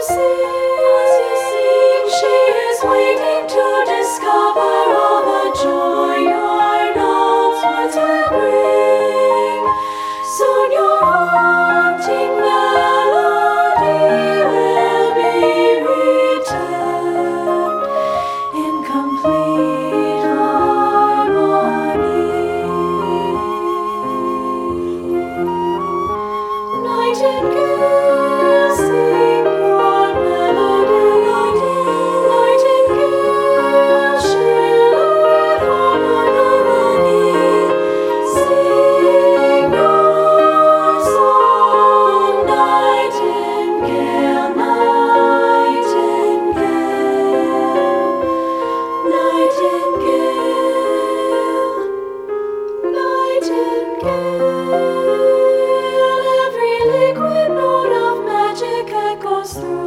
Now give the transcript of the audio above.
sing, she is waiting to discover all the joy your notes will bring. Soon your haunting melody will be returned in complete harmony. Nightingale, sing your melody. Nightingale, shrill and harmony. Sing your song, nightingale, nightingale, nightingale. Every liquid note of magic echoes through